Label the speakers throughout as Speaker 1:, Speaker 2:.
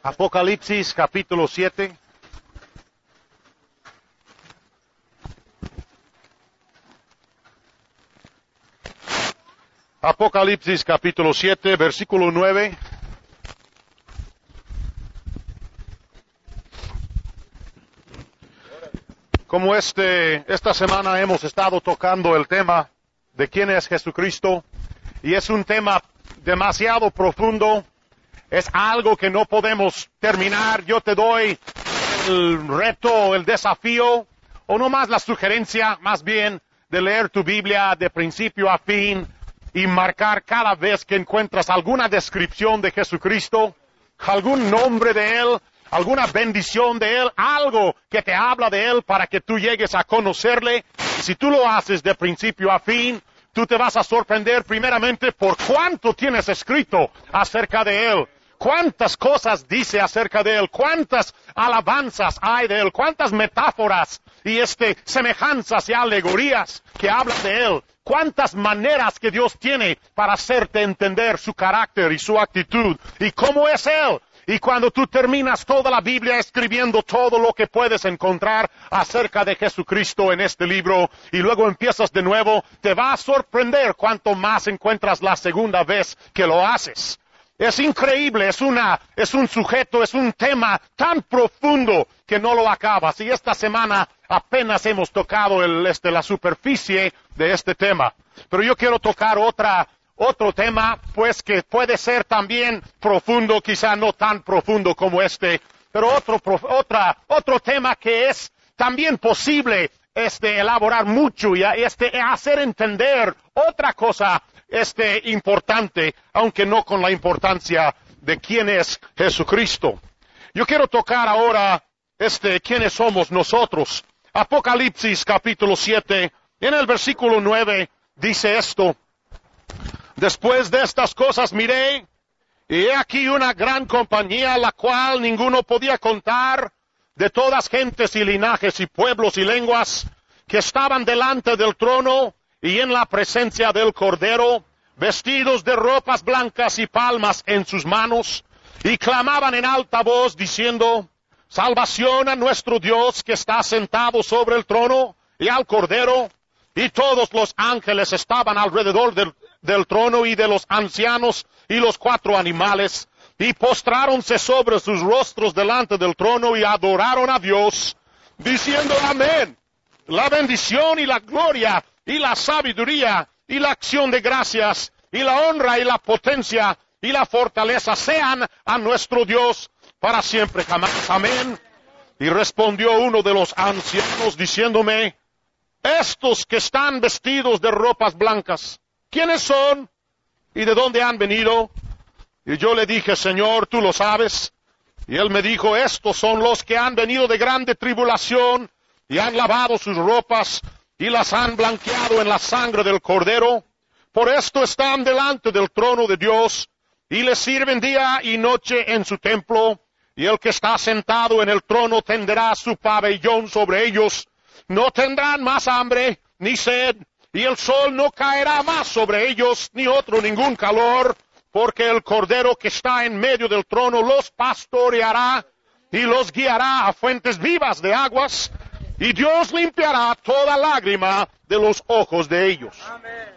Speaker 1: Apocalipsis capítulo 7. Apocalipsis capítulo 7, versículo 9. Como esta semana hemos estado tocando el tema de quién es Jesucristo, y es un tema demasiado profundo, es algo que no podemos terminar. Yo te doy el reto, el desafío, o no más la sugerencia, más bien, de leer tu Biblia de principio a fin y marcar cada vez que encuentras alguna descripción de Jesucristo, algún nombre de Él, alguna bendición de Él, algo que te habla de Él para que tú llegues a conocerle. Y si tú lo haces de principio a fin, tú te vas a sorprender primeramente por cuánto tienes escrito acerca de Él, cuántas cosas dice acerca de Él, cuántas alabanzas hay de Él, cuántas metáforas y semejanzas y alegorías que hablan de Él, cuántas maneras que Dios tiene para hacerte entender su carácter y su actitud y cómo es Él. Y cuando tú terminas toda la Biblia escribiendo todo lo que puedes encontrar acerca de Jesucristo en este libro, y luego empiezas de nuevo, te va a sorprender cuánto más encuentras la segunda vez que lo haces. Es increíble, es un sujeto, es un tema tan profundo que no lo acabas. Y esta semana apenas hemos tocado la superficie de este tema. Pero yo quiero tocar otro tema, pues que puede ser también profundo, quizá no tan profundo como pero otro tema que es también posible elaborar mucho y hacer entender otra cosa importante, aunque no con la importancia de quién es Jesucristo. Yo quiero tocar ahora quiénes somos nosotros. Apocalipsis capítulo 7, en el versículo 9 dice esto: Después de estas cosas miré, y he aquí una gran compañía, la cual ninguno podía contar, de todas gentes y linajes y pueblos y lenguas, que estaban delante del trono y en la presencia del Cordero, vestidos de ropas blancas y palmas en sus manos, y clamaban en alta voz, diciendo: Salvación a nuestro Dios, que está sentado sobre el trono, y al Cordero. Y todos los ángeles estaban alrededor del trono y de los ancianos y los 4 animales, y postráronse sobre sus rostros delante del trono y adoraron a Dios, diciendo: Amén. La bendición y la gloria y la sabiduría y la acción de gracias y la honra y la potencia y la fortaleza sean a nuestro Dios para siempre jamás. Amén. Y respondió uno de los ancianos diciéndome: Estos que están vestidos de ropas blancas, ¿quiénes son? ¿Y de dónde han venido? Y yo le dije: Señor, tú lo sabes. Y él me dijo: Estos son los que han venido de grande tribulación, y han lavado sus ropas, y las han blanqueado en la sangre del Cordero. Por esto están delante del trono de Dios, y le sirven día y noche en su templo. Y el que está sentado en el trono tenderá su pabellón sobre ellos. No tendrán más hambre, ni sed, y el sol no caerá más sobre ellos, ni ningún calor, porque el Cordero que está en medio del trono los pastoreará, y los guiará a fuentes vivas de aguas, y Dios limpiará toda lágrima de los ojos de ellos. Amén.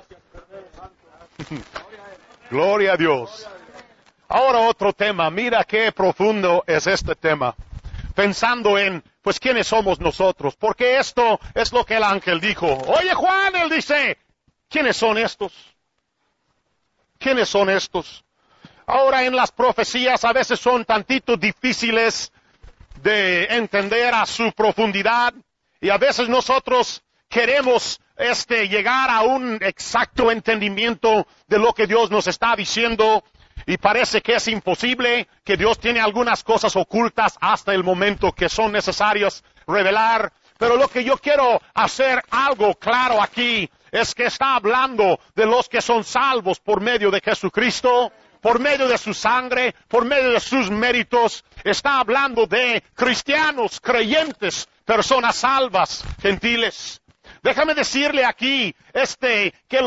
Speaker 1: Gloria a Dios. Ahora otro tema, mira qué profundo es este tema. Pensando en, pues, ¿quiénes somos nosotros? Porque esto es lo que el ángel dijo. Oye, Juan, él dice, ¿quiénes son estos? ¿Quiénes son estos? Ahora en las profecías a veces son tantito difíciles de entender a su profundidad, y a veces nosotros queremos llegar a un exacto entendimiento de lo que Dios nos está diciendo, y parece que es imposible, que Dios tiene algunas cosas ocultas hasta el momento que son necesarias revelar. Pero lo que yo quiero hacer algo claro aquí es que está hablando de los que son salvos por medio de Jesucristo, por medio de su sangre, por medio de sus méritos. Está hablando de cristianos, creyentes, personas salvas, gentiles. Déjame decirle aquí, que los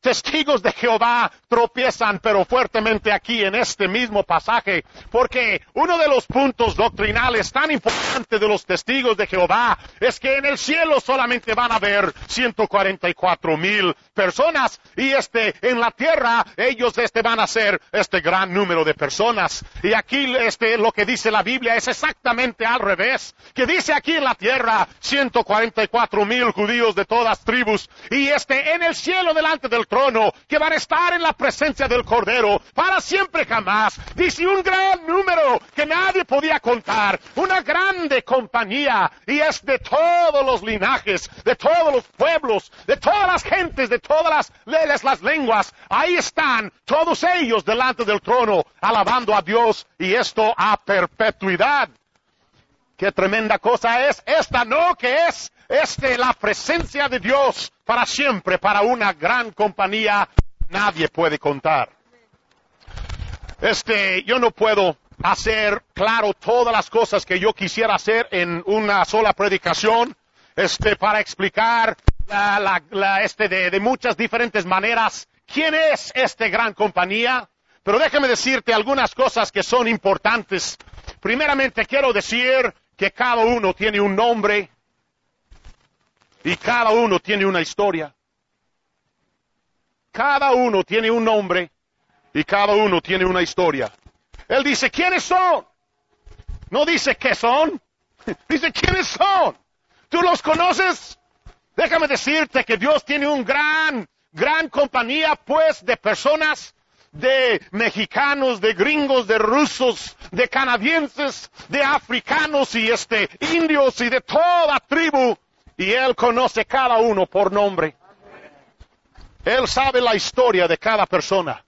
Speaker 1: testigos de Jehová tropiezan, pero fuertemente aquí en este mismo pasaje, porque uno de los puntos doctrinales tan importantes de los testigos de Jehová es que en el cielo solamente van a haber 144,000 personas, y en la tierra ellos van a ser gran número de personas. Y aquí lo que dice la Biblia es exactamente al revés, que dice aquí en la tierra 144,000 judíos de todas tribus, y en el cielo delante del trono, que van a estar en la presencia del Cordero para siempre jamás. Dice un gran número que nadie podía contar, una grande compañía, y es de todos los linajes, de todos los pueblos, de todas las gentes, de todas las lenguas. Ahí están todos ellos delante del trono, alabando a Dios, y esto a perpetuidad. Qué tremenda cosa es esta, ¿no? Que es la presencia de Dios para siempre, para una gran compañía, nadie puede contar. Yo no puedo hacer claro todas las cosas que yo quisiera hacer en una sola predicación, para explicar de muchas diferentes maneras quién es gran compañía. Pero déjame decirte algunas cosas que son importantes. Primeramente quiero decir que cada uno tiene un nombre y cada uno tiene una historia. Cada uno tiene un nombre y cada uno tiene una historia. Él dice, ¿quiénes son? No dice qué son, dice quiénes son. ¿Tú los conoces? Déjame decirte que Dios tiene un gran compañía, pues, de personas, de mexicanos, de gringos, de rusos, de canadienses, de africanos y indios y de toda tribu. Y Él conoce cada uno por nombre. Él sabe la historia de cada persona.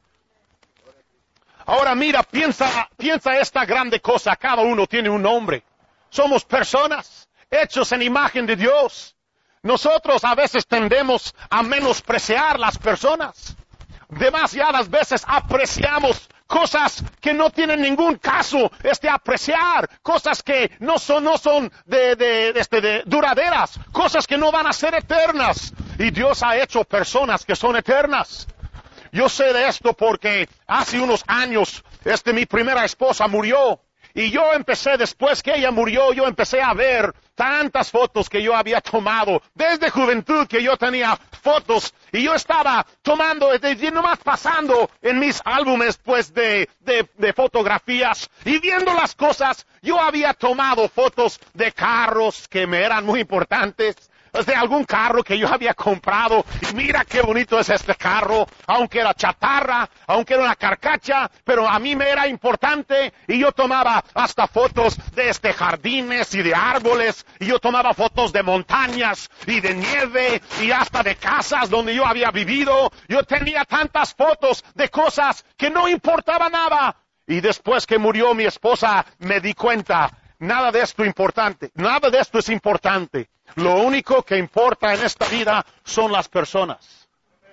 Speaker 1: Ahora mira, piensa esta grande cosa. Cada uno tiene un nombre. Somos personas hechos en imagen de Dios. Nosotros a veces tendemos a menospreciar las personas. Demasiadas veces apreciamos cosas que no tienen ningún caso apreciar, cosas que no son de duraderas, cosas que no van a ser eternas. Y Dios ha hecho personas que son eternas. Yo sé de esto porque hace unos años mi primera esposa murió. Y yo empecé, después que ella murió, yo empecé a ver tantas fotos que yo había tomado. Desde juventud que yo tenía fotos. Y yo estaba tomando, nomás pasando en mis álbumes, pues, de fotografías. Y viendo las cosas, yo había tomado fotos de carros que me eran muy importantes. De algún carro que yo había comprado, y mira qué bonito es este carro, aunque era chatarra, aunque era una carcacha, pero a mí me era importante, y yo tomaba hasta fotos de jardines y de árboles, y yo tomaba fotos de montañas y de nieve, y hasta de casas donde yo había vivido. Yo tenía tantas fotos de cosas que no importaba nada, y después que murió mi esposa me di cuenta, nada de esto es importante. Lo único que importa en esta vida son las personas.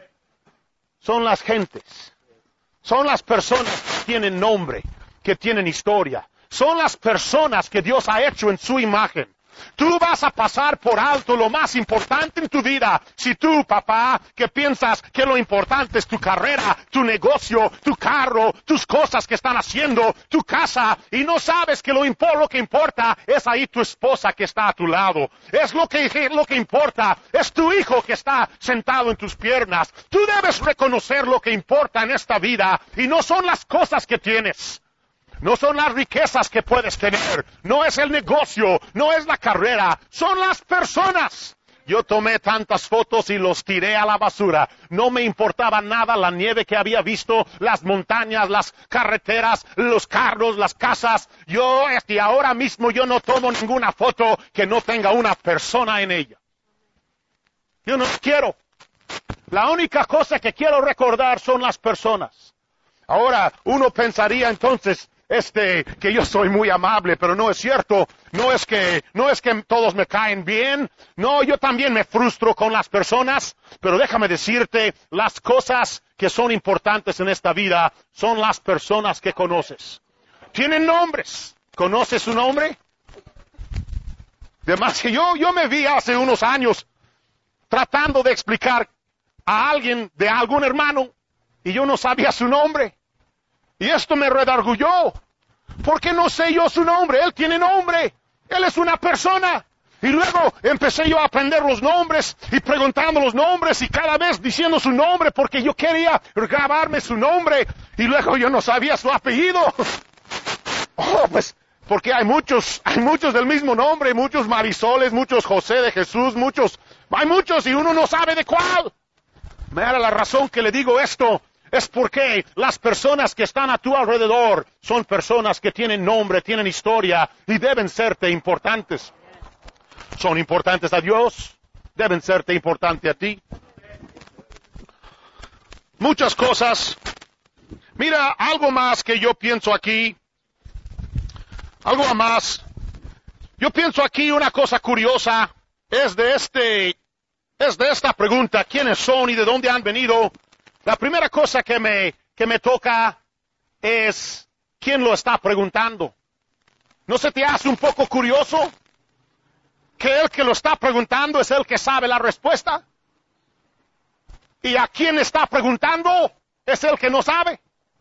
Speaker 1: Son las gentes. Son las personas que tienen nombre, que tienen historia. Son las personas que Dios ha hecho en su imagen. Tú vas a pasar por alto lo más importante en tu vida. Si tú, papá, que piensas que lo importante es tu carrera, tu negocio, tu carro, tus cosas que están haciendo, tu casa, y no sabes que lo que importa es ahí tu esposa que está a tu lado. Es lo que importa, es tu hijo que está sentado en tus piernas. Tú debes reconocer lo que importa en esta vida, y no son las cosas que tienes. No son las riquezas que puedes tener, no es el negocio, no es la carrera, son las personas. Yo tomé tantas fotos y los tiré a la basura. No me importaba nada la nieve que había visto, las montañas, las carreteras, los carros, las casas. Ahora mismo yo no tomo ninguna foto que no tenga una persona en ella. Yo no quiero. La única cosa que quiero recordar son las personas. Ahora, uno pensaría entonces, que yo soy muy amable, pero no es cierto. No es que todos me caen bien. No, yo también me frustro con las personas. Pero déjame decirte, las cosas que son importantes en esta vida son las personas que conoces. Tienen nombres. ¿Conoces su nombre? Además que yo me vi hace unos años tratando de explicar a alguien de algún hermano y yo no sabía su nombre. Y esto me redargulló. ¿Por qué no sé yo su nombre? Él tiene nombre. Él es una persona. Y luego empecé yo a aprender los nombres y preguntando los nombres y cada vez diciendo su nombre porque yo quería grabarme su nombre y luego yo no sabía su apellido. Oh, pues, porque hay muchos del mismo nombre, muchos Marisoles, muchos José de Jesús, hay muchos y uno no sabe de cuál. Mira, la razón que le digo esto es porque las personas que están a tu alrededor son personas que tienen nombre, tienen historia y deben serte importantes. Son importantes a Dios, deben serte importante a ti. Muchas cosas. Mira, algo más que yo pienso aquí. Algo más. Yo pienso aquí una cosa curiosa. Es de esta pregunta. ¿Quiénes son y de dónde han venido? La primera cosa que me toca es ¿quién lo está preguntando? ¿No se te hace un poco curioso que el que lo está preguntando es el que sabe la respuesta? ¿Y a quién está preguntando es el que no sabe?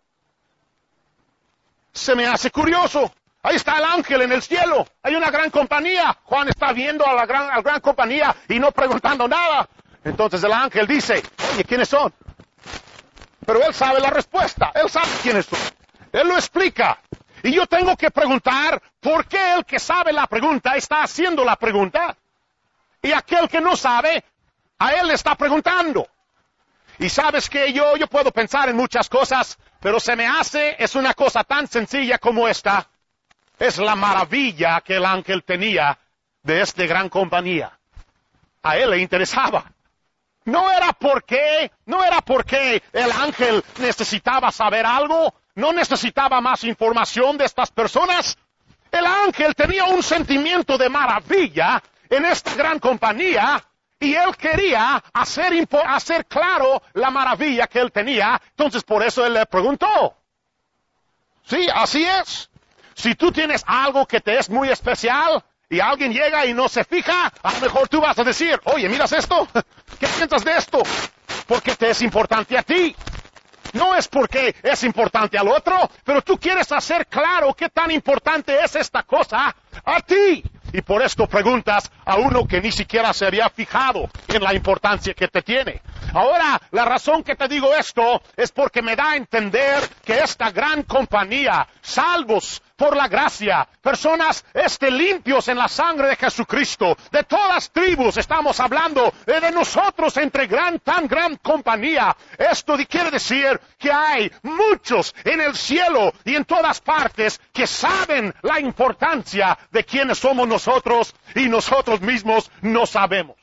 Speaker 1: Se me hace curioso. Ahí está el ángel en el cielo. Hay una gran compañía. Juan está viendo a la gran compañía y no preguntando nada. Entonces el ángel dice, oye, ¿quiénes son? Pero él sabe la respuesta. Él sabe quiénes son. Él lo explica. Y yo tengo que preguntar por qué el que sabe la pregunta está haciendo la pregunta. Y aquel que no sabe, a él le está preguntando. Y sabes que yo puedo pensar en muchas cosas, pero se me hace, es una cosa tan sencilla como esta. Es la maravilla que el ángel tenía de esta gran compañía. A él le interesaba. No era porque el ángel necesitaba saber algo, no necesitaba más información de estas personas. El ángel tenía un sentimiento de maravilla en esta gran compañía y él quería hacer claro la maravilla que él tenía. Entonces por eso él le preguntó. Sí, así es. Si tú tienes algo que te es muy especial y alguien llega y no se fija, a lo mejor tú vas a decir, oye, ¿miras esto? ¿Qué piensas de esto? Porque te es importante a ti. No es porque es importante al otro, pero tú quieres hacer claro qué tan importante es esta cosa a ti. Y por esto preguntas a uno que ni siquiera se había fijado en la importancia que te tiene. Ahora, la razón que te digo esto es porque me da a entender que esta gran compañía, salvos por la gracia, personas limpios en la sangre de Jesucristo, de todas las tribus, estamos hablando de nosotros entre tan gran compañía. Esto quiere decir que hay muchos en el cielo y en todas partes que saben la importancia de quiénes somos nosotros y nosotros mismos no sabemos.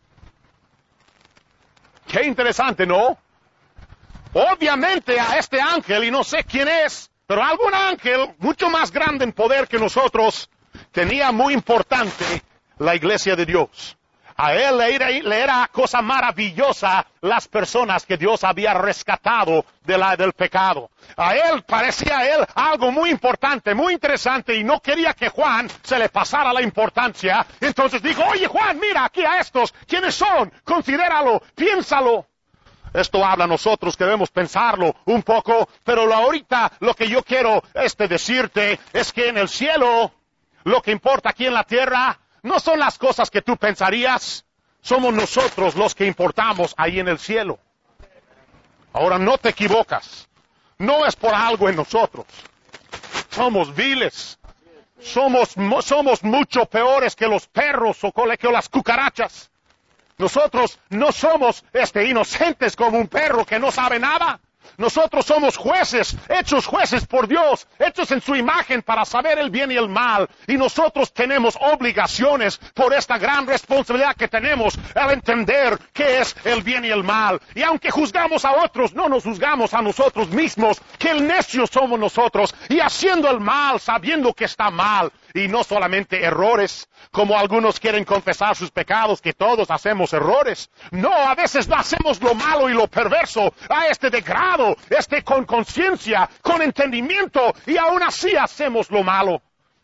Speaker 1: Qué interesante, ¿no? Obviamente a este ángel, y no sé quién es, pero algún ángel mucho más grande en poder que nosotros, tenía muy importante la iglesia de Dios. A él le era cosa maravillosa las personas que Dios había rescatado del pecado. Parecía a él algo muy importante, muy interesante, y no quería que Juan se le pasara la importancia. Entonces dijo, oye Juan, mira aquí a estos, ¿quiénes son? Considéralo, piénsalo. Esto habla a nosotros que debemos pensarlo un poco, pero ahorita lo que yo quiero decirte es que en el cielo, lo que importa aquí en la tierra, no son las cosas que tú pensarías, somos nosotros los que importamos ahí en el cielo. Ahora no te equivocas, no es por algo en nosotros, somos viles, somos mucho peores que los perros o que las cucarachas. Nosotros no somos inocentes como un perro que no sabe nada. Nosotros somos jueces, hechos jueces por Dios, hechos en su imagen para saber el bien y el mal. Y nosotros tenemos obligaciones por esta gran responsabilidad que tenemos al entender qué es el bien y el mal. Y aunque juzgamos a otros, no nos juzgamos a nosotros mismos, que el necio somos nosotros, y haciendo el mal, sabiendo que está mal. Y no solamente errores, como algunos quieren confesar sus pecados, que todos hacemos errores. No, a veces hacemos lo malo y lo perverso a de grado, con conciencia, con entendimiento, y aún así hacemos lo malo.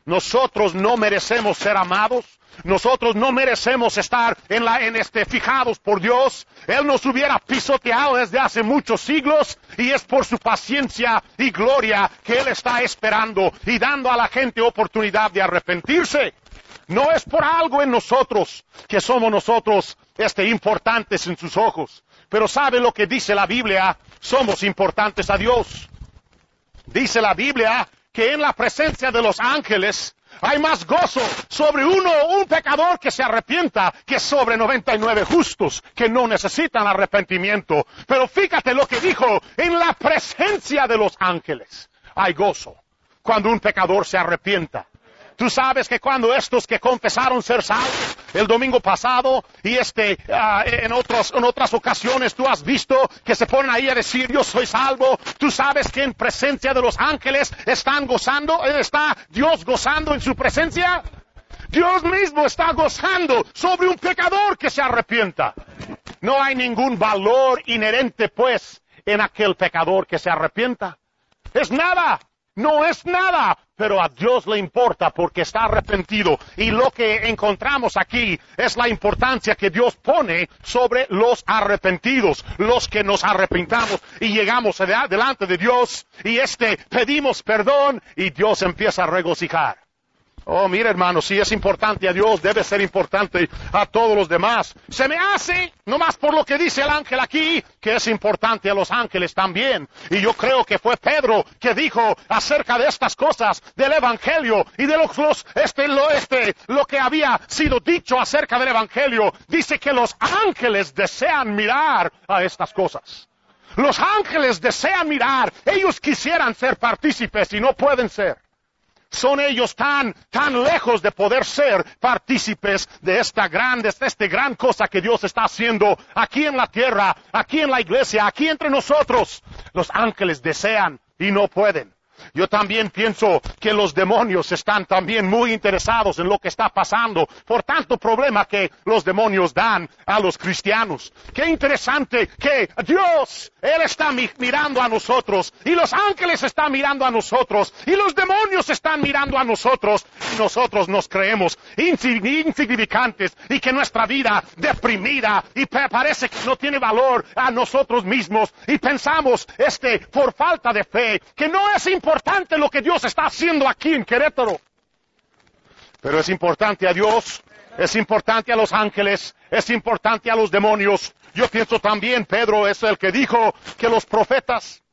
Speaker 1: Nosotros no merecemos ser amados. Nosotros no merecemos estar fijados por Dios. Él nos hubiera pisoteado desde hace muchos siglos y es por su paciencia y gloria que Él está esperando y dando a la gente oportunidad de arrepentirse. No es por algo en nosotros que somos nosotros importantes en sus ojos. Pero ¿sabe lo que dice la Biblia? Somos importantes a Dios. Dice la Biblia que en la presencia de los ángeles hay más gozo sobre un pecador que se arrepienta que sobre 99 justos que no necesitan arrepentimiento. Pero fíjate lo que dijo, en la presencia de los ángeles hay gozo cuando un pecador se arrepienta. Tú sabes que cuando estos que confesaron ser salvos el domingo pasado y en otras ocasiones tú has visto que se ponen ahí a decir yo soy salvo, tú sabes que en presencia de los ángeles están gozando, está Dios gozando en su presencia. Dios mismo está gozando sobre un pecador que se arrepienta. No hay ningún valor inherente pues en aquel pecador que se arrepienta. Es nada. No es nada, pero a Dios le importa porque está arrepentido. Y lo que encontramos aquí es la importancia que Dios pone sobre los arrepentidos, los que nos arrepintamos y llegamos delante de Dios y pedimos perdón y Dios empieza a regocijar. Oh, mira hermano, si es importante a Dios, debe ser importante a todos los demás. Se me hace, nomás por lo que dice el ángel aquí, que es importante a los ángeles también. Y yo creo que fue Pedro que dijo acerca de estas cosas del Evangelio y de lo que había sido dicho acerca del Evangelio. Dice que los ángeles desean mirar a estas cosas. Los ángeles desean mirar, ellos quisieran ser partícipes y no pueden ser. Son ellos tan lejos de poder ser partícipes de esta gran cosa que Dios está haciendo aquí en la tierra, aquí en la iglesia, aquí entre nosotros. Los ángeles desean y no pueden. Yo también pienso que los demonios están también muy interesados en lo que está pasando por tanto problema que los demonios dan a los cristianos. Qué interesante que Dios, Él está mirando a nosotros y los ángeles están mirando a nosotros y los demonios están mirando a nosotros y nosotros nos creemos insignificantes y que nuestra vida deprimida y parece que no tiene valor a nosotros mismos y pensamos por falta de fe que no es importante lo que Dios está haciendo aquí en Querétaro. Pero es importante a Dios, es importante a los ángeles, es importante a los demonios. Yo pienso también, Pedro es el que dijo que los profetas,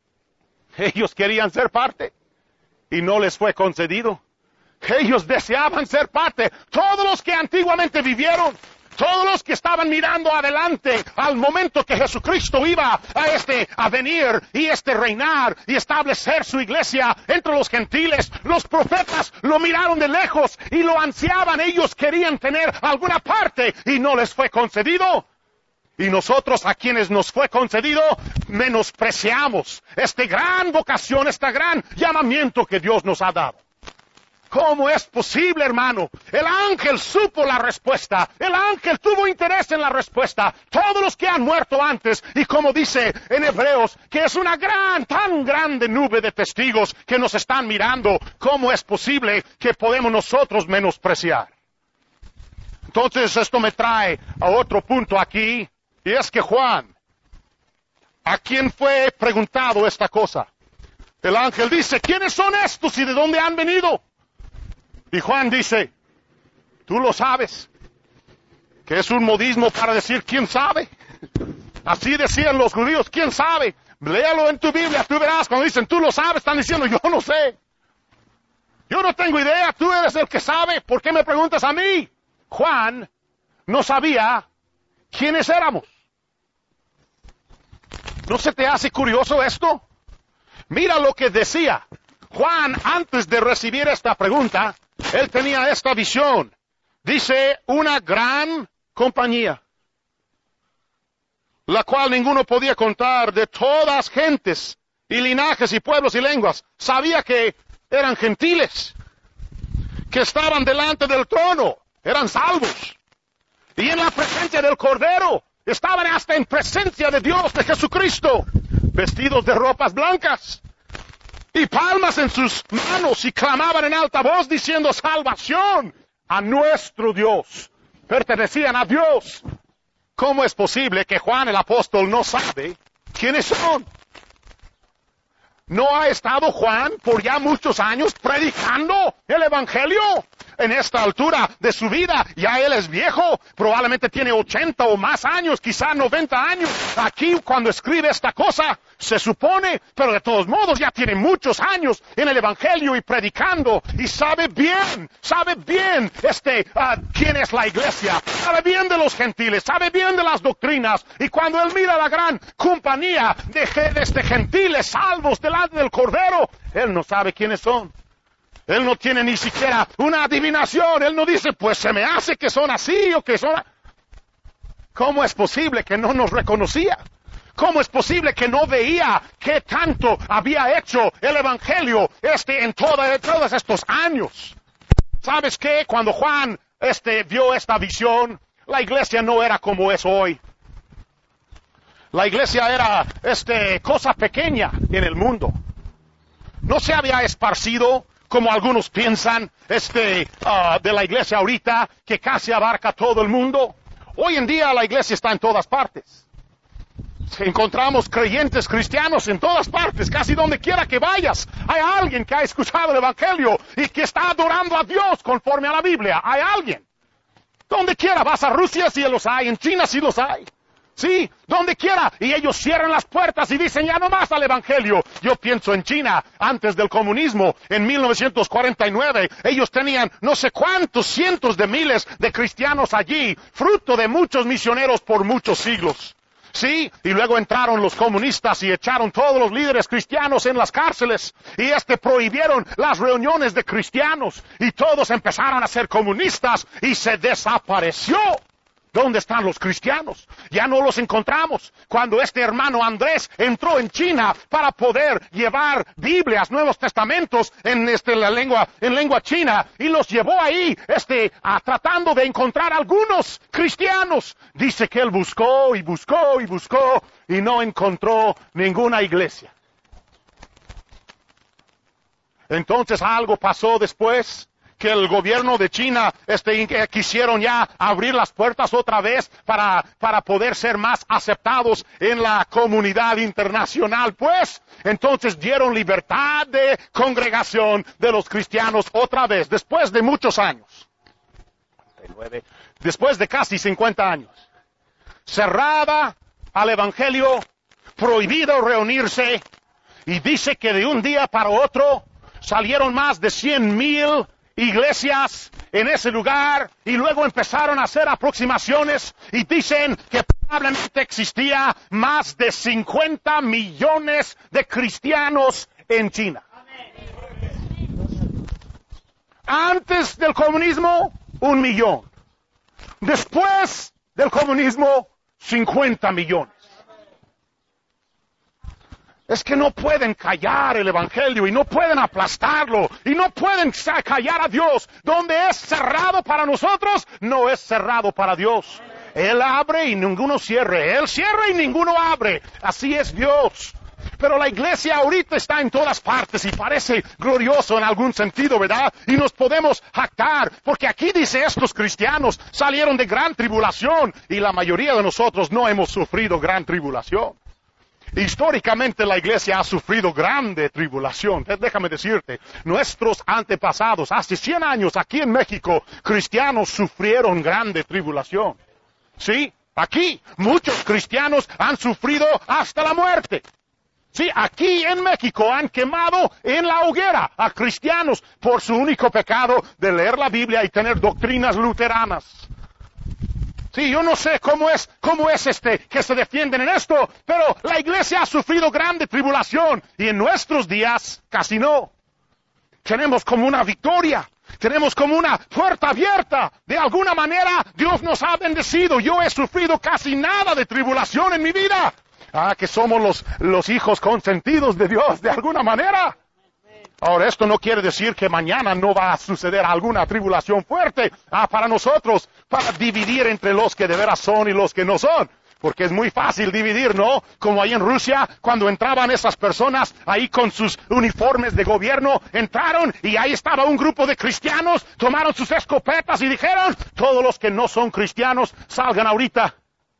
Speaker 1: ellos querían ser parte y no les fue concedido. Ellos deseaban ser parte. Todos los que antiguamente vivieron, todos los que estaban mirando adelante al momento que Jesucristo iba a venir y reinar y establecer su iglesia entre los gentiles, los profetas lo miraron de lejos y lo ansiaban. Ellos querían tener alguna parte y no les fue concedido. Y nosotros, a quienes nos fue concedido, menospreciamos esta gran vocación, este gran llamamiento que Dios nos ha dado. ¿Cómo es posible, hermano? El ángel supo la respuesta. El ángel tuvo interés en la respuesta. Todos los que han muerto antes, y como dice en Hebreos, que es una tan grande nube de testigos que nos están mirando, ¿cómo es posible que podemos nosotros menospreciar? Entonces esto me trae a otro punto aquí, y es que Juan, ¿a quién fue preguntado esta cosa? El ángel dice, ¿quiénes son estos y de dónde han venido? Y Juan dice, tú lo sabes, que es un modismo para decir, ¿quién sabe? Así decían los judíos, ¿quién sabe? Léalo en tu Biblia, tú verás, cuando dicen, tú lo sabes, están diciendo, yo no sé. Yo no tengo idea, tú eres el que sabe, ¿por qué me preguntas a mí? Juan no sabía quiénes éramos. ¿No se te hace curioso esto? Mira lo que decía. Juan, antes de recibir esta pregunta, él tenía esta visión. Dice, una gran compañía, la cual ninguno podía contar, de todas gentes y linajes y pueblos y lenguas. Sabía que eran gentiles, que estaban delante del trono, eran salvos. Y en la presencia del Cordero, estaban hasta en presencia de Dios, de Jesucristo, vestidos de ropas blancas. y palmas en sus manos y clamaban en alta voz diciendo salvación a nuestro Dios. Pertenecían a Dios. ¿Cómo es posible que Juan el apóstol no sabe quiénes son? ¿No ha estado Juan por ya muchos años predicando el Evangelio? En esta altura de su vida, ya él es viejo, probablemente tiene 80 o más años, quizá 90 años. Aquí cuando escribe esta cosa, se supone, pero de todos modos ya tiene muchos años en el Evangelio y predicando, y sabe bien quién es la iglesia, sabe bien de los gentiles, sabe bien de las doctrinas, y cuando él mira la gran compañía de gentiles salvos delante del Cordero, él no sabe quiénes son. Él no tiene ni siquiera una adivinación. Él no dice, pues se me hace que son así o que son... ¿Cómo es posible que no nos reconocía? ¿Cómo es posible que no veía qué tanto había hecho el Evangelio en todos estos años? ¿Sabes qué? Cuando Juan vio esta visión, la iglesia no era como es hoy. La iglesia era cosa pequeña en el mundo. No se había esparcido como algunos piensan, de la iglesia ahorita, que casi abarca todo el mundo. Hoy en día la iglesia está en todas partes. Encontramos creyentes cristianos en todas partes, casi donde quiera que vayas. Hay alguien que ha escuchado el Evangelio y que está adorando a Dios conforme a la Biblia. Hay alguien. Donde quiera, vas a Rusia sí los hay, en China sí los hay. Sí, donde quiera. Y ellos cierran las puertas y dicen ya no más al Evangelio. Yo pienso en China, antes del comunismo, en 1949, ellos tenían no sé cuántos cientos de miles de cristianos allí, fruto de muchos misioneros por muchos siglos. Sí, y luego entraron los comunistas y echaron todos los líderes cristianos en las cárceles. Y prohibieron las reuniones de cristianos. Y todos empezaron a ser comunistas y se desapareció. ¿Dónde están los cristianos? Ya no los encontramos. Cuando este hermano Andrés entró en China para poder llevar Biblias, Nuevos Testamentos en lengua china, y los llevó ahí, tratando de encontrar algunos cristianos. Dice que él buscó y buscó y buscó y no encontró ninguna iglesia. Entonces algo pasó después, que el gobierno de China quisieron ya abrir las puertas otra vez para poder ser más aceptados en la comunidad internacional. Pues, entonces dieron libertad de congregación de los cristianos otra vez, después de muchos años. Después de casi 50 años. Cerrada al Evangelio, prohibido reunirse, y dice que de un día para otro salieron más de 100,000 iglesias en ese lugar, y luego empezaron a hacer aproximaciones y dicen que probablemente existía más de 50 millones de cristianos en China. Antes del comunismo, 1 millón. Después del comunismo, 50 millones. Es que no pueden callar el Evangelio y no pueden aplastarlo y no pueden callar a Dios. Donde es cerrado para nosotros, no es cerrado para Dios. Él abre y ninguno cierre. Él cierra y ninguno abre. Así es Dios. Pero la iglesia ahorita está en todas partes y parece glorioso en algún sentido, ¿verdad? Y nos podemos jactar, porque aquí dice estos cristianos salieron de gran tribulación y la mayoría de nosotros no hemos sufrido gran tribulación. Históricamente la iglesia ha sufrido grande tribulación. Déjame decirte, nuestros antepasados, hace 100 años aquí en México, cristianos sufrieron grande tribulación. Sí, aquí muchos cristianos han sufrido hasta la muerte. Sí, aquí en México han quemado en la hoguera a cristianos por su único pecado de leer la Biblia y tener doctrinas luteranas. Sí, yo no sé cómo es que se defienden en esto, pero la iglesia ha sufrido grande tribulación y en nuestros días casi no. Tenemos como una victoria, tenemos como una puerta abierta. De alguna manera Dios nos ha bendecido. Yo he sufrido casi nada de tribulación en mi vida. Que somos los hijos consentidos de Dios de alguna manera. Ahora, esto no quiere decir que mañana no va a suceder alguna tribulación fuerte para nosotros, para dividir entre los que de veras son y los que no son. Porque es muy fácil dividir, ¿no? Como ahí en Rusia, cuando entraban esas personas ahí con sus uniformes de gobierno, entraron y ahí estaba un grupo de cristianos, tomaron sus escopetas y dijeron, todos los que no son cristianos, salgan ahorita.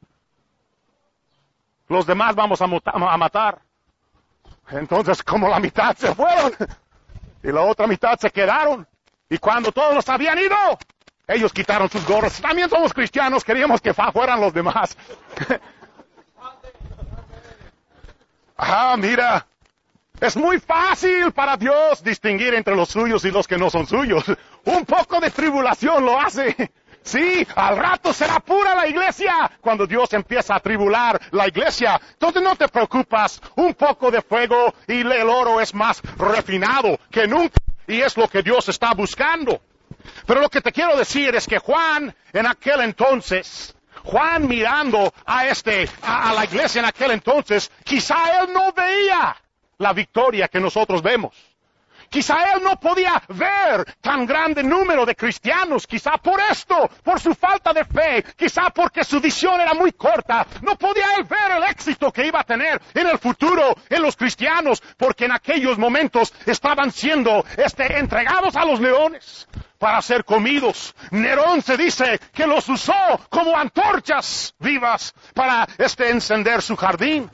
Speaker 1: Los demás vamos a matar. Entonces, como la mitad se fueron y la otra mitad se quedaron. Y cuando todos habían ido, ellos quitaron sus gorros. También somos cristianos, queríamos que fueran los demás. Mira, es muy fácil para Dios distinguir entre los suyos y los que no son suyos. Un poco de tribulación lo hace. Sí, al rato será pura la iglesia cuando Dios empieza a tribular la iglesia. Entonces no te preocupas, un poco de fuego y el oro es más refinado que nunca. Y es lo que Dios está buscando. Pero lo que te quiero decir es que Juan, en aquel entonces, Juan mirando a la iglesia en aquel entonces, quizá él no veía la victoria que nosotros vemos. Quizá él no podía ver tan grande número de cristianos, quizá por esto, por su falta de fe, quizá porque su visión era muy corta. No podía él ver el éxito que iba a tener en el futuro en los cristianos, porque en aquellos momentos estaban siendo entregados a los leones para ser comidos. Nerón se dice que los usó como antorchas vivas para encender su jardín.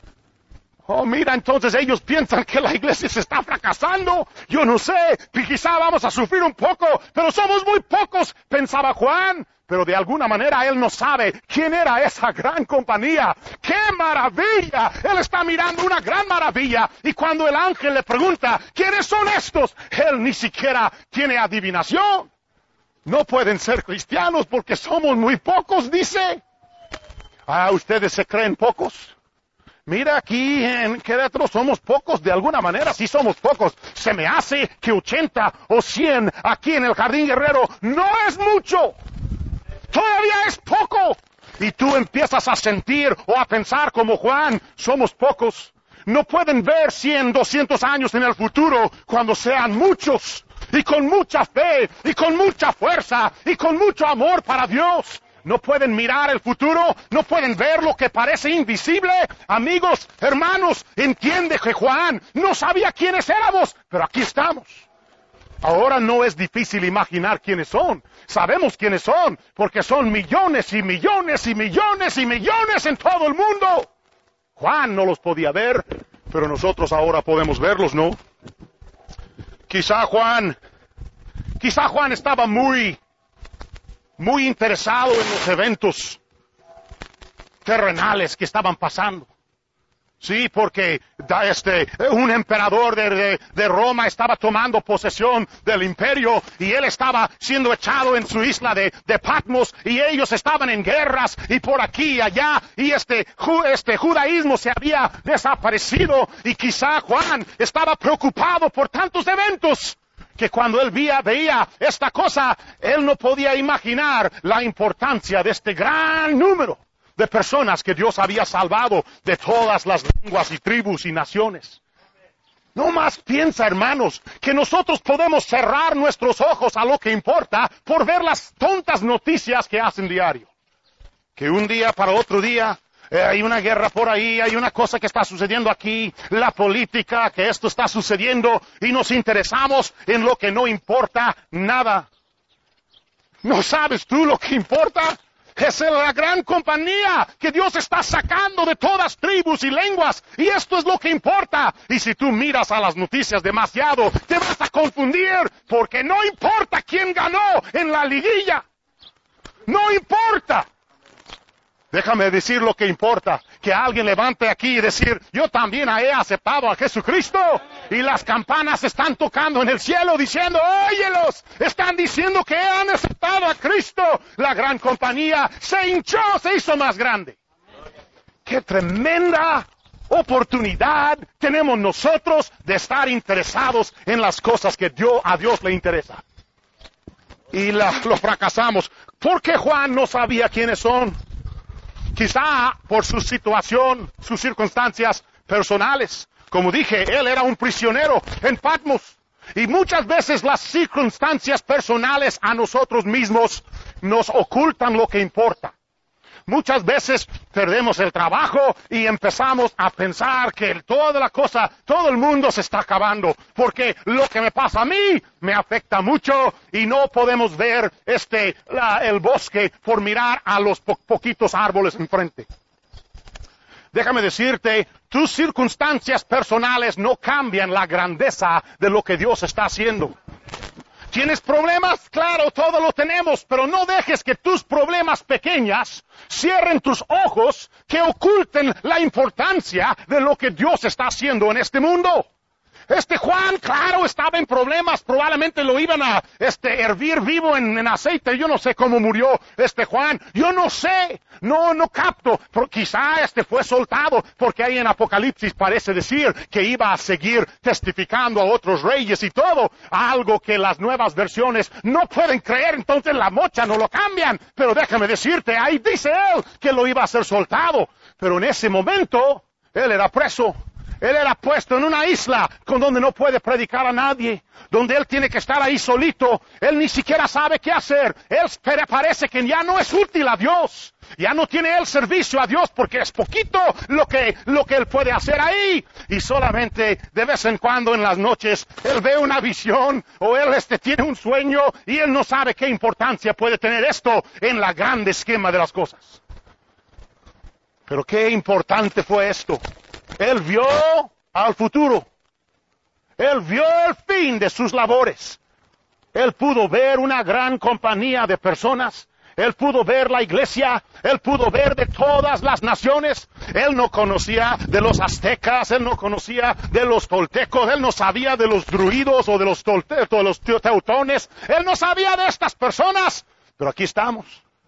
Speaker 1: Mira, entonces ellos piensan que la iglesia se está fracasando. Yo no sé, quizá vamos a sufrir un poco, pero somos muy pocos, pensaba Juan. Pero de alguna manera él no sabe quién era esa gran compañía. ¡Qué maravilla! Él está mirando una gran maravilla. Y cuando el ángel le pregunta, ¿quiénes son estos? Él ni siquiera tiene adivinación. No pueden ser cristianos porque somos muy pocos, dice. ¿Ustedes se creen pocos? Mira, aquí en Querétaro somos pocos, de alguna manera sí somos pocos. Se me hace que 80 o 100 aquí en el Jardín Guerrero no es mucho. Todavía es poco. Y tú empiezas a sentir o a pensar como Juan, somos pocos. No pueden ver 100, 200 años en el futuro cuando sean muchos. Y con mucha fe, y con mucha fuerza, y con mucho amor para Dios. No pueden mirar el futuro, no pueden ver lo que parece invisible. Amigos, hermanos, entiende que Juan no sabía quiénes éramos, pero aquí estamos. Ahora no es difícil imaginar quiénes son. Sabemos quiénes son, porque son millones y millones y millones y millones en todo el mundo. Juan no los podía ver, pero nosotros ahora podemos verlos, ¿no? Quizá Juan estaba muy interesado en los eventos terrenales que estaban pasando. Sí, porque un emperador de Roma estaba tomando posesión del imperio y él estaba siendo echado en su isla de Patmos y ellos estaban en guerras y por aquí y allá y judaísmo se había desaparecido y quizá Juan estaba preocupado por tantos eventos que cuando él veía esta cosa, él no podía imaginar la importancia de este gran número de personas que Dios había salvado de todas las lenguas y tribus y naciones. No más piensa, hermanos, que nosotros podemos cerrar nuestros ojos a lo que importa por ver las tontas noticias que hacen diario. Que un día para otro día hay una guerra por ahí, hay una cosa que está sucediendo aquí, la política, que esto está sucediendo y nos interesamos en lo que no importa nada. ¿No sabes tú lo que importa? Es la gran compañía que Dios está sacando de todas tribus y lenguas. Y esto es lo que importa. Y si tú miras a las noticias demasiado, te vas a confundir. Porque no importa quién ganó en la liguilla. No importa. Déjame decir lo que importa. Que alguien levante aquí y decir, yo también he aceptado a Jesucristo. Y las campanas están tocando en el cielo diciendo, óyelos, están diciendo que han aceptado a Cristo. La gran compañía se hinchó, se hizo más grande. Qué tremenda oportunidad tenemos nosotros de estar interesados en las cosas que a Dios le interesa. Y lo fracasamos. ¿Por qué Juan no sabía quiénes son? Quizá por su situación, sus circunstancias personales. Como dije, él era un prisionero en Patmos. Y muchas veces las circunstancias personales a nosotros mismos nos ocultan lo que importa. Muchas veces perdemos el trabajo y empezamos a pensar que toda la cosa, todo el mundo se está acabando, porque lo que me pasa a mí me afecta mucho y no podemos ver el bosque por mirar a los poquitos árboles enfrente. Déjame decirte, tus circunstancias personales no cambian la grandeza de lo que Dios está haciendo. ¿Tienes problemas? Claro, todos lo tenemos, pero no dejes que tus problemas pequeños cierren tus ojos, que oculten la importancia de lo que Dios está haciendo en este mundo. Juan, claro, estaba en problemas, probablemente lo iban a hervir vivo en aceite, yo no sé cómo murió Juan, yo no sé, no capto, pero quizá fue soltado, porque ahí en Apocalipsis parece decir que iba a seguir testificando a otros reyes y todo, algo que las nuevas versiones no pueden creer, entonces la mocha no lo cambian, pero déjame decirte, ahí dice él que lo iba a ser soltado, pero en ese momento, él era preso. Él era puesto en una isla con donde no puede predicar a nadie, donde él tiene que estar ahí solito, él ni siquiera sabe qué hacer, él parece que ya no es útil a Dios, ya no tiene el servicio a Dios porque es poquito lo que él puede hacer ahí, y solamente de vez en cuando en las noches él ve una visión o él tiene un sueño y él no sabe qué importancia puede tener esto en la grande esquema de las cosas. Pero qué importante fue esto. Él vio al futuro. Él vio el fin de sus labores. Él pudo ver una gran compañía de personas. Él pudo ver la iglesia. Él pudo ver de todas las naciones. Él no conocía de los aztecas. Él no conocía de los toltecos. Él no sabía de los druidos o de los teutones. Él no sabía de estas personas. Pero aquí estamos.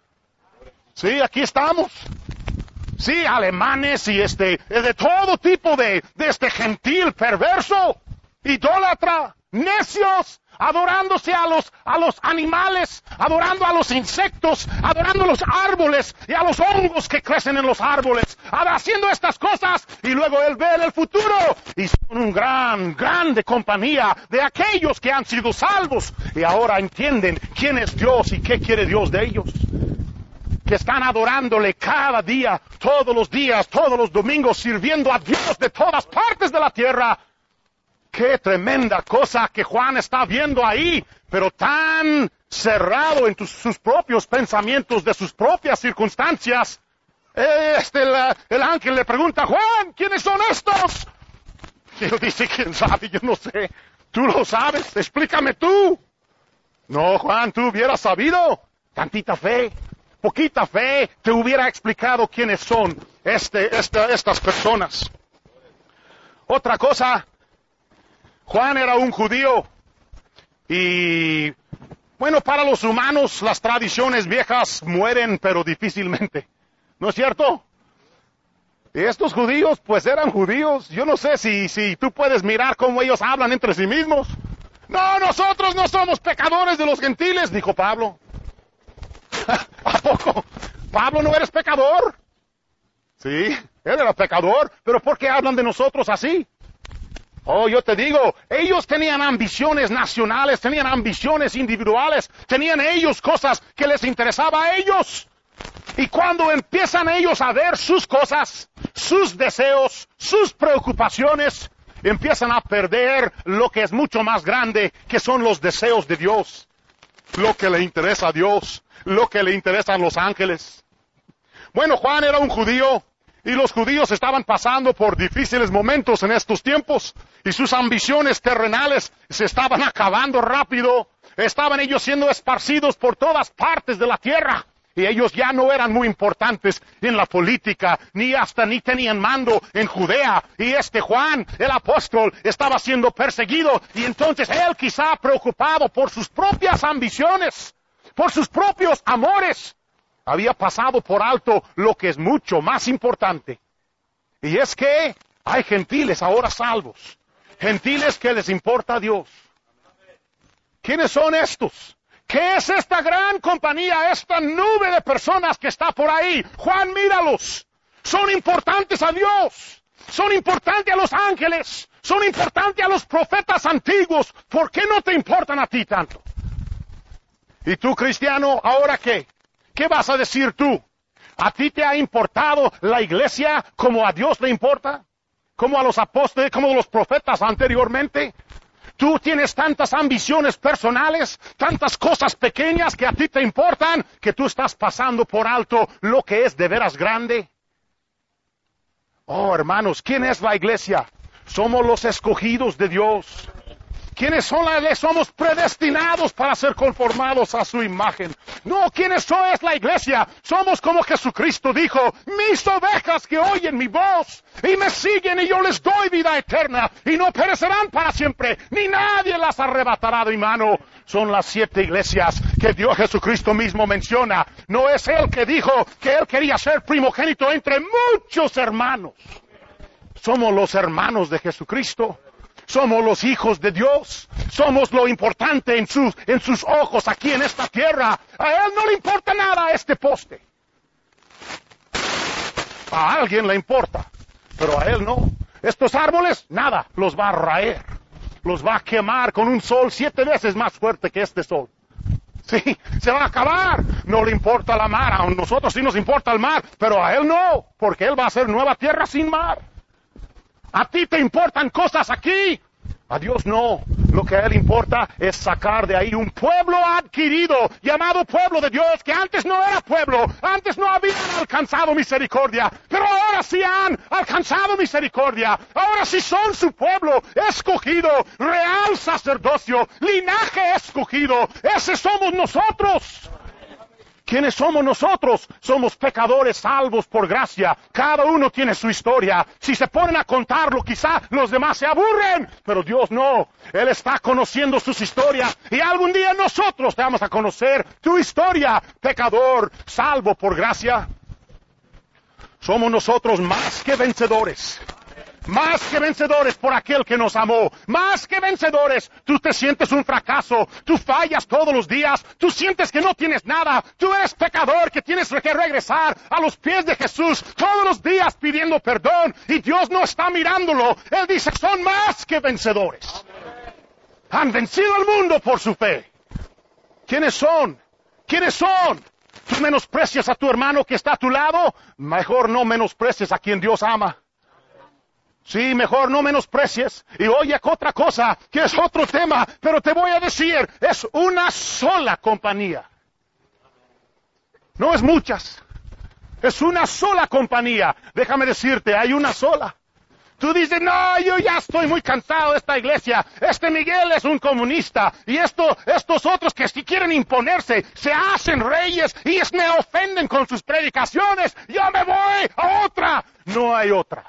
Speaker 1: Sí, aquí estamos. Sí, alemanes y de todo tipo de gentil perverso, idólatra, necios, adorándose a los animales, adorando a los insectos, adorando a los árboles y a los hongos que crecen en los árboles, haciendo estas cosas, y luego él ve en el futuro, y son un grande compañía de aquellos que han sido salvos, y ahora entienden quién es Dios y qué quiere Dios de ellos. Que están adorándole cada día, todos los domingos, sirviendo a Dios de todas partes de la tierra. Qué tremenda cosa que Juan está viendo ahí, pero tan cerrado en sus propios pensamientos, de sus propias circunstancias. El ángel le pregunta, Juan, ¿quiénes son estos? Y él dice, ¿quién sabe? Yo no sé. ¿Tú lo sabes? Explícame tú. No, Juan, tú hubieras sabido. Tantita fe. Poquita fe te hubiera explicado quiénes son estas personas. Otra cosa, Juan era un judío y, bueno, para los humanos las tradiciones viejas mueren, pero difícilmente. ¿No es cierto? Y estos judíos, pues eran judíos. Yo no sé si tú puedes mirar cómo ellos hablan entre sí mismos. No, nosotros no somos pecadores de los gentiles, dijo Pablo. ¿A poco? ¿Pablo no eres pecador? Sí, él era pecador, pero ¿por qué hablan de nosotros así? Oh, yo te digo, ellos tenían ambiciones nacionales, tenían ambiciones individuales, tenían ellos cosas que les interesaba a ellos. Y cuando empiezan ellos a ver sus cosas, sus deseos, sus preocupaciones, empiezan a perder lo que es mucho más grande, que son los deseos de Dios. Lo que le interesa a Dios, lo que le interesan los ángeles. Bueno, Juan era un judío y los judíos estaban pasando por difíciles momentos en estos tiempos y sus ambiciones terrenales se estaban acabando rápido. Estaban ellos siendo esparcidos por todas partes de la tierra y ellos ya no eran muy importantes en la política, ni tenían mando en Judea. Y Juan, el apóstol, estaba siendo perseguido y entonces él, quizá preocupado por sus propias ambiciones, por sus propios amores, había pasado por alto lo que es mucho más importante. Y es que hay gentiles ahora salvos, gentiles que les importa a Dios. ¿Quiénes son estos? ¿Qué es esta gran compañía, esta nube de personas que está por ahí? Juan, míralos. Son importantes a Dios. Son importantes a los ángeles. Son importantes a los profetas antiguos. ¿Por qué no te importan a ti tanto? ¿Y tú, cristiano, ahora qué? ¿Qué vas a decir tú? ¿A ti te ha importado la iglesia como a Dios le importa? ¿Como a los apóstoles, como a los profetas anteriormente? Tú tienes tantas ambiciones personales, tantas cosas pequeñas que a ti te importan, que tú estás pasando por alto lo que es de veras grande. Oh, hermanos, ¿quién es la iglesia? Somos los escogidos de Dios. ¿Quiénes son la iglesia? Somos predestinados para ser conformados a su imagen. No, ¿quiénes es la iglesia? Somos como Jesucristo dijo, mis ovejas que oyen mi voz y me siguen y yo les doy vida eterna y no perecerán para siempre, ni nadie las arrebatará de mi mano. Son las 7 iglesias que Dios Jesucristo mismo menciona. No es Él que dijo que Él quería ser primogénito entre muchos hermanos. Somos los hermanos de Jesucristo. Somos los hijos de Dios. Somos lo importante en sus ojos aquí en esta tierra. A Él no le importa nada a este poste. A alguien le importa, pero a Él no. Estos árboles, nada, los va a raer. Los va a quemar con un sol 7 veces más fuerte que este sol. Sí, se va a acabar. No le importa la mar. A nosotros sí nos importa el mar, pero a Él no, porque Él va a hacer nueva tierra sin mar. A ti te importan cosas aquí, a Dios no. Lo que a Él importa es sacar de ahí un pueblo adquirido, llamado pueblo de Dios, que antes no era pueblo, antes no habían alcanzado misericordia, pero ahora sí han alcanzado misericordia, ahora sí son su pueblo escogido, real sacerdocio, linaje escogido. Ese somos nosotros. ¿Quiénes somos nosotros? Somos pecadores salvos por gracia. Cada uno tiene su historia. Si se ponen a contarlo, quizá los demás se aburren, pero Dios no. Él está conociendo sus historias y algún día nosotros te vamos a conocer tu historia, pecador salvo por gracia. Somos nosotros más que vencedores. Más que vencedores por aquel que nos amó. Más que vencedores. Tú te sientes un fracaso. Tú fallas todos los días. Tú sientes que no tienes nada. Tú eres pecador que tienes que regresar a los pies de Jesús todos los días pidiendo perdón. Y Dios no está mirándolo. Él dice, son más que vencedores. Han vencido al mundo por su fe. ¿Quiénes son? ¿Quiénes son? ¿Tú menosprecias a tu hermano que está a tu lado? Mejor no menosprecies a quien Dios ama. Sí, mejor no menosprecies. Y oye, otra cosa, que es otro tema, pero te voy a decir, es una sola compañía. No es muchas. Es una sola compañía. Déjame decirte, hay una sola. Tú dices, no, yo ya estoy muy cansado de esta iglesia. Este Miguel es un comunista. Y estos otros que si quieren imponerse, se hacen reyes y me ofenden con sus predicaciones. Yo me voy a otra. No hay otra.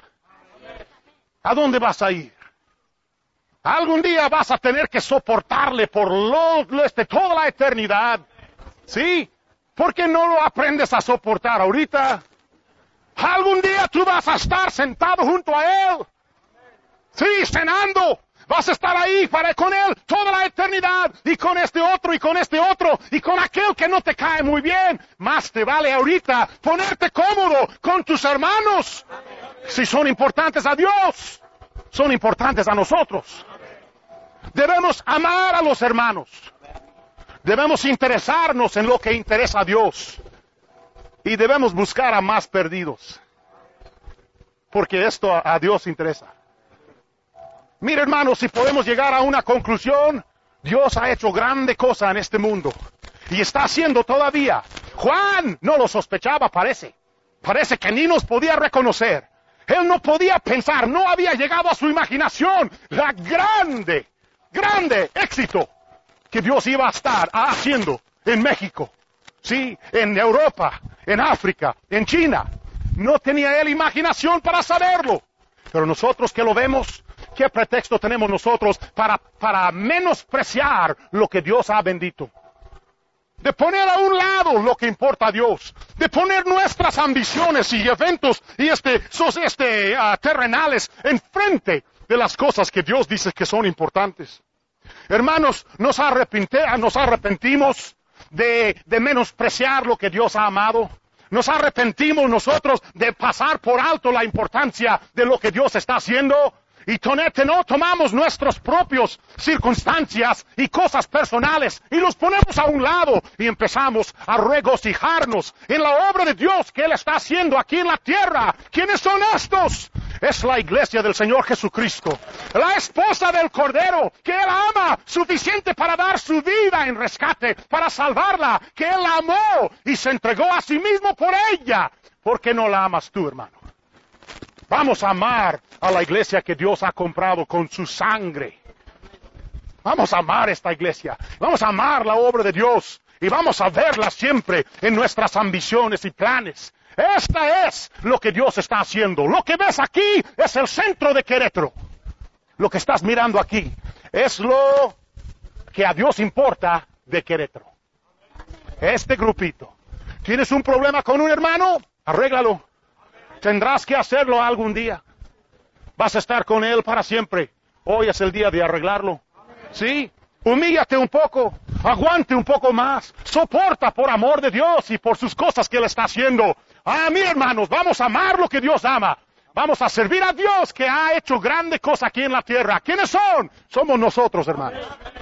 Speaker 1: ¿A dónde vas a ir? Algún día vas a tener que soportarle por toda la eternidad. ¿Sí? ¿Por qué no lo aprendes a soportar ahorita? Algún día tú vas a estar sentado junto a Él. Sí, cenando. Vas a estar ahí con Él toda la eternidad. Y con este otro, y con este otro, y con aquel que no te cae muy bien. Más te vale ahorita ponerte cómodo con tus hermanos. Si son importantes a Dios, son importantes a nosotros. Debemos amar a los hermanos. Debemos interesarnos en lo que interesa a Dios. Y debemos buscar a más perdidos. Porque esto a Dios interesa. Mira, hermanos, si podemos llegar a una conclusión, Dios ha hecho grande cosa en este mundo. Y está haciendo todavía. Juan no lo sospechaba, parece. Parece que ni nos podía reconocer. Él no podía pensar, no había llegado a su imaginación la grande éxito que Dios iba a estar haciendo en México, sí, en Europa, en África, en China. No tenía él imaginación para saberlo. Pero nosotros que lo vemos, ¿qué pretexto tenemos nosotros para menospreciar lo que Dios ha bendito? De poner a un lado lo que importa a Dios, de poner nuestras ambiciones y eventos y terrenales enfrente de las cosas que Dios dice que son importantes. Hermanos, nos arrepentimos de menospreciar lo que Dios ha amado. Nos arrepentimos nosotros de pasar por alto la importancia de lo que Dios está haciendo. y no tomamos nuestras propias circunstancias y cosas personales y los ponemos a un lado y empezamos a regocijarnos en la obra de Dios que Él está haciendo aquí en la tierra. ¿Quiénes son estos? Es la iglesia del Señor Jesucristo, la esposa del Cordero, que Él ama suficiente para dar su vida en rescate, para salvarla, que Él la amó y se entregó a sí mismo por ella. ¿Por qué no la amas tú, hermano? Vamos a amar a la iglesia que Dios ha comprado con su sangre. Vamos a amar esta iglesia, vamos a amar la obra de Dios y vamos a verla siempre en nuestras ambiciones y planes. Esta es lo que Dios está haciendo. Lo que ves aquí es el centro de Querétaro. Lo que estás mirando aquí es lo que a Dios importa de Querétaro. Este grupito. ¿Tienes un problema con un hermano? Arréglalo. Tendrás que hacerlo algún día. Vas a estar con él para siempre. Hoy es el día de arreglarlo. ¿Sí? Humíllate un poco, aguante un poco más, soporta por amor de Dios y por sus cosas que Él está haciendo. Mi hermanos, vamos a amar lo que Dios ama. Vamos a servir a Dios que ha hecho grande cosa aquí en la tierra. ¿Quiénes son? Somos nosotros, hermanos.